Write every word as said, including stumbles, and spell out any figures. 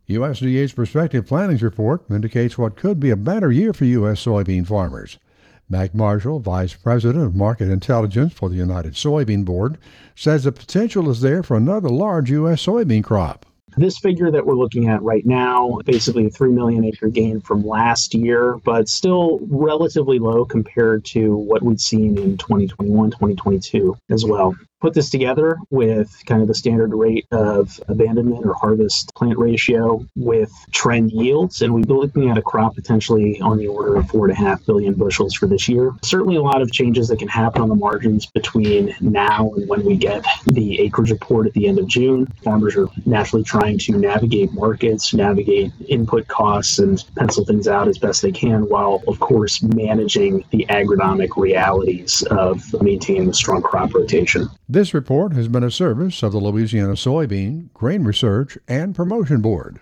U S D A's Prospective Plantings Report indicates what could be a better year for U S soybean farmers. Mac Marshall, Vice President of Market Intelligence for the United Soybean Board, says the potential is there for another large U S soybean crop. This figure that we're looking at right now, basically a three million acre gain from last year, but still relatively low compared to what we'd seen in twenty twenty-one, twenty twenty-two as well. Put this together with kind of the standard rate of abandonment or harvest plant ratio with trend yields, and we'd be looking at a crop potentially on the order of four and a half billion bushels for this year. Certainly a lot of changes that can happen on the margins between now and when we get the acreage report at the end of June. Farmers are naturally trying to navigate markets, navigate input costs, and pencil things out as best they can, while, of course, managing the agronomic realities of maintaining a strong crop rotation. This report has been a service of the Louisiana Soybean, Grain Research, and Promotion Board.